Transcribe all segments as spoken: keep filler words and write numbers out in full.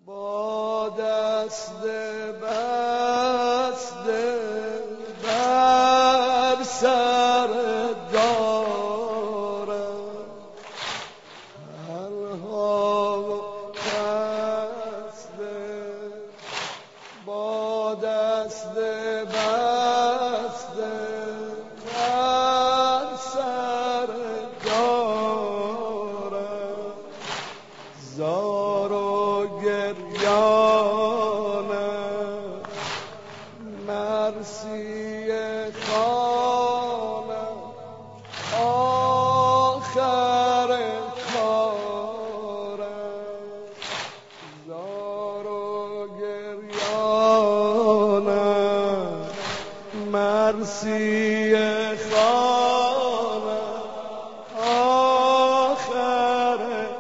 با دست بسته بر سر دارم هرها و بسته با دست بسته بر سر دارم زار و گریانم مرسی خانم آخر کارم زار و گریانم مرسی خانم آخر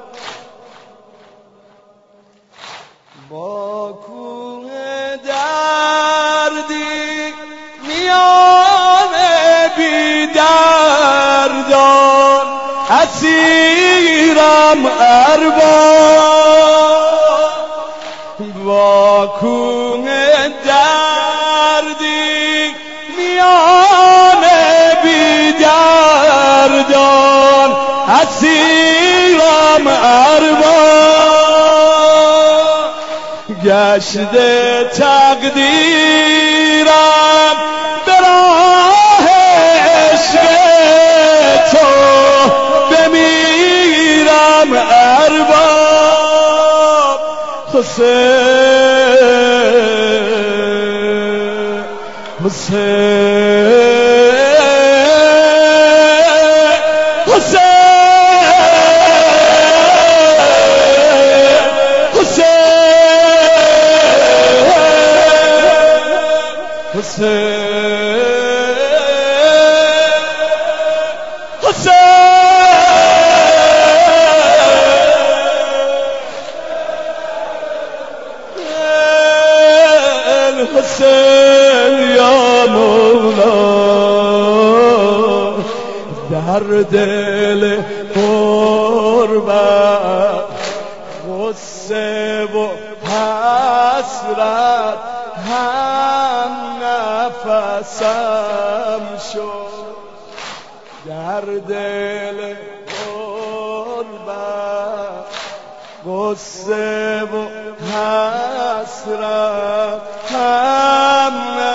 با کوه دردی میان بی دردان اسیرم ارباب با کوه دردی میان بی دردان اسیرم ارباب گشته تقدیرم به راه عشق تو بمیرم ارباب حسین حسین حسین حسین حسین حسین یا مولا در دل غربت غصه و حسرت هم نفسم شد در دل غربت غصه و حسرت هم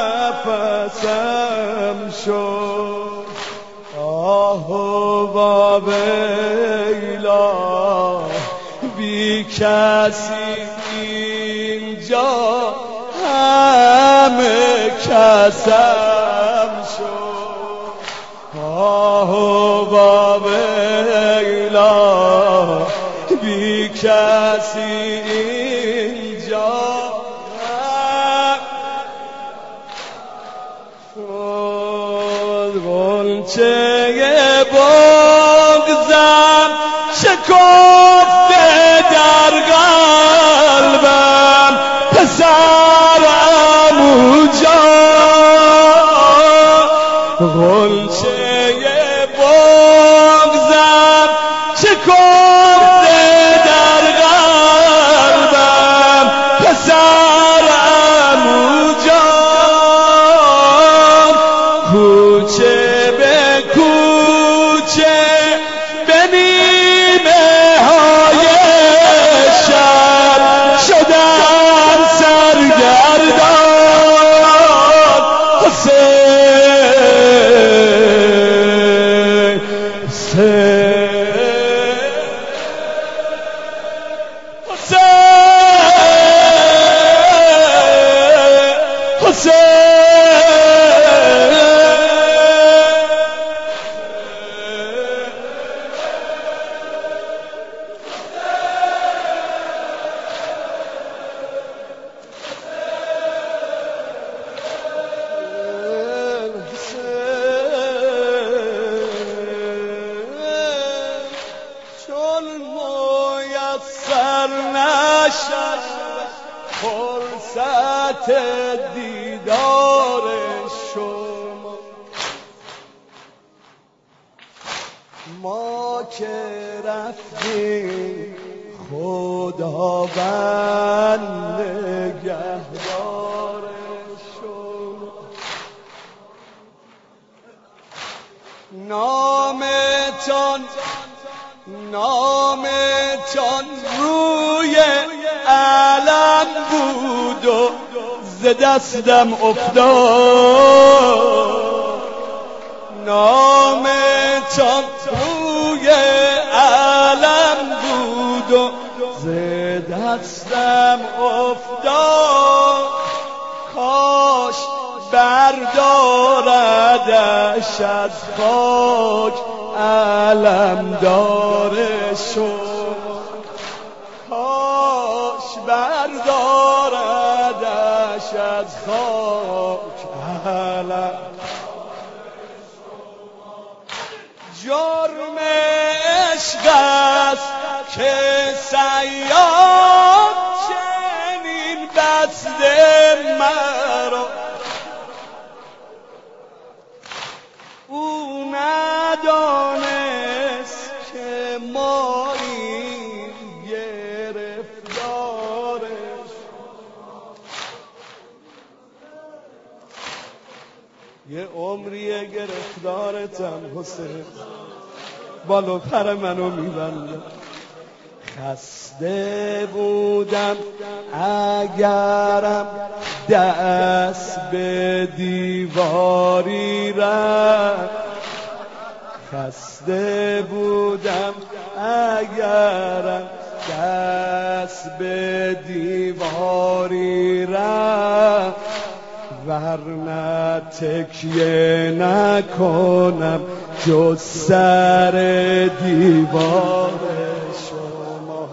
نفسم شد آه و ویلا بی کسی اینجا همه کسم شد آه و ویلا بی کسی اینجا شد غنچه بغضم شکفته در قلبم پسرم غنچه بغضم شکفته در قلبم پسرم جان کوچه به کوچه به نیمه های شب شدم سرگردان حسین حسین چون میسر نشد فرصت دیدار شما ما که رفتیم خداوند نگهدار شما. نامتان نامتان روی علم بود و ز دستم افتاد. نامتان روی علم بود و ز دستم افتاد. کاش برداردش از خاک علمدار شما. کاش برداردش از خاک علمدار شما. جرم عشق است که صیاد چنین بسته مرا. او ندانست که ما این گرفتارش. یه عمریه گرفتارتم حسین، بالو پر منو میبنده. خسته بودم اگرم دست به دیواری رفت. خسته بودم اگرم دست به دیواری رفت. ورنه تکیه نکنم جز سر دیوار شما.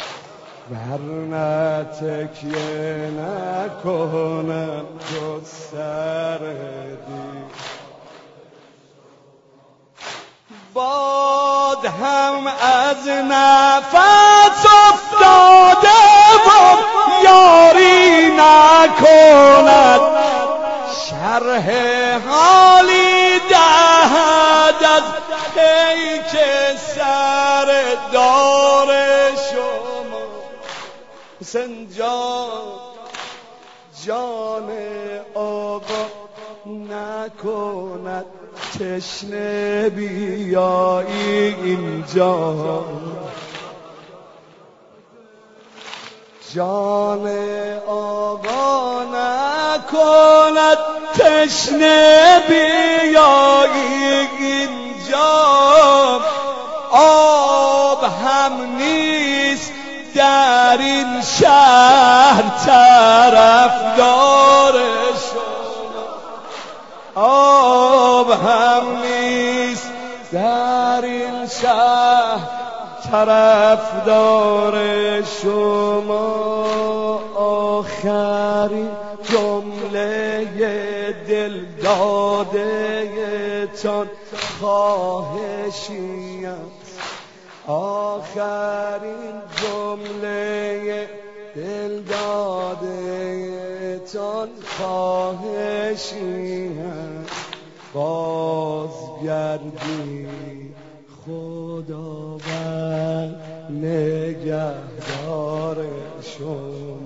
ورنه تکیه نکنم جز سر دیوار. باد هم از نفس افتاده و یاری نکند. شرح حالی دهد از پیک سر دار شما. حسین جان جان آقا نکند تشنه بیایی اینجا. جان آقا نکند تشنه بیایی اینجا. آب هم نیست در این شهر طرفدار شما. آب هم نیست در این شهر طرفدار شما. آخرین جمله دل داده تان خواهشی است. آخرین جمله دل داده تان خواهشی است. بازگردی خداوند نگهدار شما.